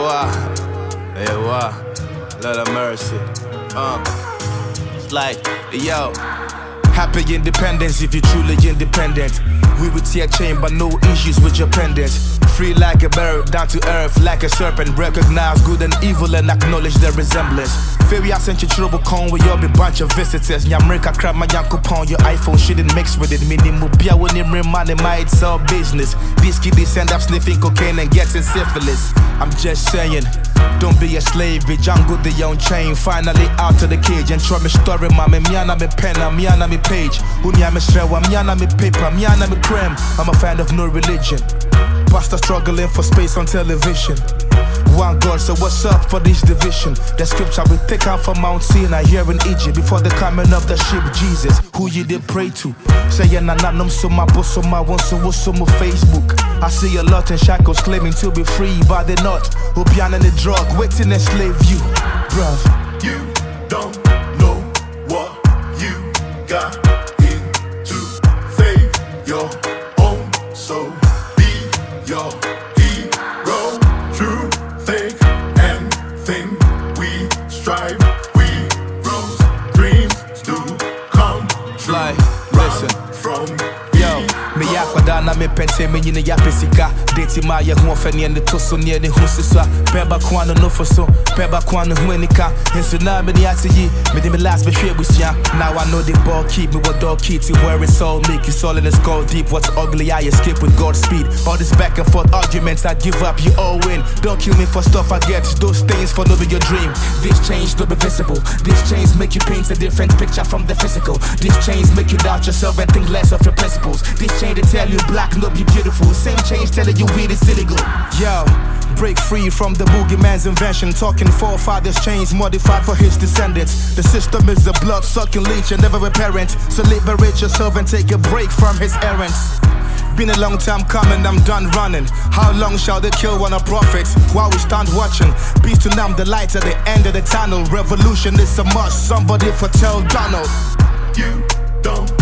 wow, Lord of mercy. Like, yo, happy independence if you're truly independent. We would tear chain but no issues with your pendants. Free like a bird, down to earth like a serpent. Recognize good and evil and acknowledge their resemblance. Fairy I sent you trouble con where you'll be bunch of visitors. Nyamrika crap my yanko pon your iPhone shouldn't mix with it. Minimum bia when him money might sell business. These kiddies end up sniffing cocaine and getting syphilis. I'm just saying, don't be a slave, be jungle the young chain. Finally out of the cage and try me story, mama. Miana me pen, miana me page. Unia me shrewa, miana me paper, miana me creme. I'm a fan of no religion. Pastor struggling for space on television. One God, so what's up for this division? The scripture we take out from Mount Sinai here in Egypt before the coming of the ship Jesus, who you did pray to. Saying I'm so my boss, so my one, so what's on my Facebook. I see a lot in shackles claiming to be free, but they're not. Who behind the drug, waiting to enslave you, bruv. You don't know what you got into. Save your own soul. Be your hero. True, think, and think. We strive, we rose. Dreams do come true. Like, listen. From yo, me yakwada na me pente me nyine ya pesika. Deti ma ye ho afani ne to so ne ho siswa. Peba kwano no for so, peba kwano ho anika. Enso na me ni atiyi, me de me last be hwe busia. Now I know the ball keep me what dog keep to where it's all make you solid and skull deep. What's ugly I escape with God's speed. All this back and forth arguments I give up, you all win. Don't kill me for stuff I get, those things for no be your dream. This change no be visible. This change make you paint a different picture from the physical. This change make you doubt yourself and think less of your principles. This change they tell you black no be beautiful. Same change telling you weed is illegal. Yo, break free from the boogeyman's invention. Talking forefathers change modified for his descendants. The system is a blood-sucking leech and never a parent. So liberate yourself and take a break from his errands. Been a long time coming, I'm done running. How long shall they kill one of prophets while we stand watching? Peace to numb the light at the end of the tunnel. Revolution is a must, somebody foretell Donald. You don't